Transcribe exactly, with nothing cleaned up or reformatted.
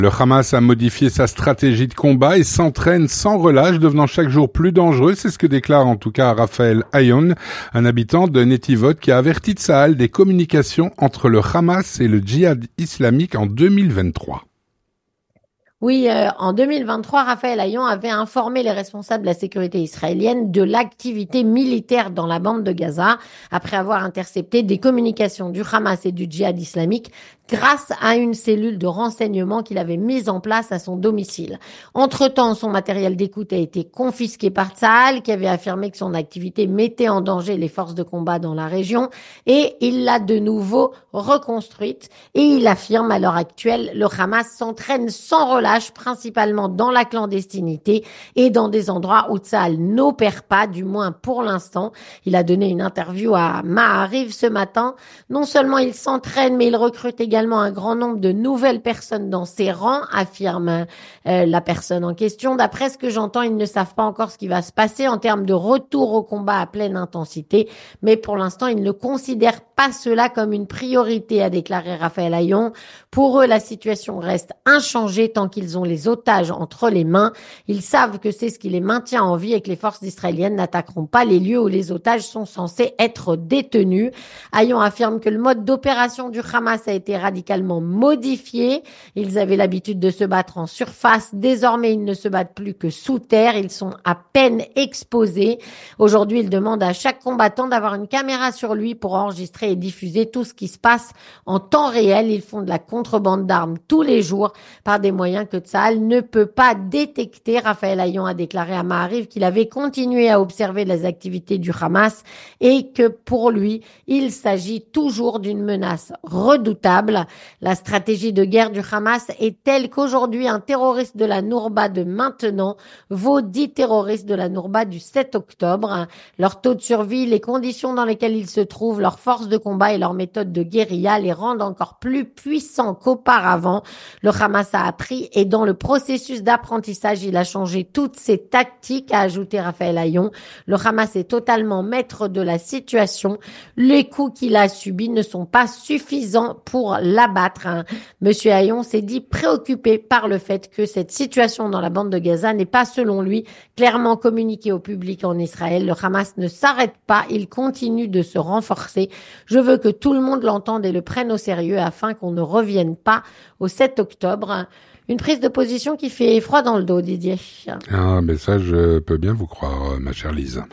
Le Hamas a modifié sa stratégie de combat et s'entraîne sans relâche, devenant chaque jour plus dangereux. C'est ce que déclare en tout cas Raphaël Ayoun, un habitant de Netivot qui a averti Tsahal des communications entre le Hamas et le djihad islamique en deux mille vingt-trois. Oui, euh, en deux mille vingt-trois, Raphaël Ayoun avait informé les responsables de la sécurité israélienne de l'activité militaire dans la bande de Gaza, après avoir intercepté des communications du Hamas et du djihad islamique grâce à une cellule de renseignement qu'il avait mise en place à son domicile. Entre-temps, son matériel d'écoute a été confisqué par Tsahal, qui avait affirmé que son activité mettait en danger les forces de combat dans la région, et il l'a de nouveau reconstruite. Et il affirme à l'heure actuelle, le Hamas s'entraîne sans relâche, principalement dans la clandestinité et dans des endroits où Tsahal n'opère pas, du moins pour l'instant. Il a donné une interview à Ma'ariv ce matin. Non seulement il s'entraîne, mais il recrute également un grand nombre de nouvelles personnes dans ses rangs, affirme euh, la personne en question. D'après ce que j'entends, ils ne savent pas encore ce qui va se passer en termes de retour au combat à pleine intensité, mais pour l'instant, ils ne considèrent pas cela comme une priorité, a déclaré Raphaël Ayoun. Pour eux, la situation reste inchangée tant qu'ils ont les otages entre les mains. Ils savent que c'est ce qui les maintient en vie et que les forces israéliennes n'attaqueront pas les lieux où les otages sont censés être détenus. Ayoun affirme que le mode d'opération du Hamas a été radicalement modifié. Ils avaient l'habitude de se battre en surface. Désormais, ils ne se battent plus que sous terre. Ils sont à peine exposés. Aujourd'hui, ils demandent à chaque combattant d'avoir une caméra sur lui pour enregistrer et diffuser tout ce qui se passe en temps réel. Ils font de la contrebande d'armes tous les jours par des moyens que Tsahal ne peut pas détecter. Raphaël Ayoun a déclaré à Ma'ariv qu'il avait continué à observer les activités du Hamas et que pour lui, il s'agit toujours d'une menace redoutable. La stratégie de guerre du Hamas est telle qu'aujourd'hui, un terroriste de la Nourba de maintenant vaut dix terroristes de la Nourba du sept octobre. Leur taux de survie, les conditions dans lesquelles ils se trouvent, leur force de combat et leur méthode de guérilla les rendent encore plus puissants qu'auparavant. Le Hamas a appris et dans le processus d'apprentissage, il a changé toutes ses tactiques, a ajouté Raphaël Ayoun. Le Hamas est totalement maître de la situation. Les coups qu'il a subis ne sont pas suffisants pour l'abattre. Monsieur Ayoun s'est dit préoccupé par le fait que cette situation dans la bande de Gaza n'est pas, selon lui, clairement communiquée au public en Israël. Le Hamas ne s'arrête pas, il continue de se renforcer. Je veux que tout le monde l'entende et le prenne au sérieux afin qu'on ne revienne pas au sept octobre. Une prise de position qui fait froid dans le dos, Didier. Ah, mais ça, je peux bien vous croire, ma chère Lise.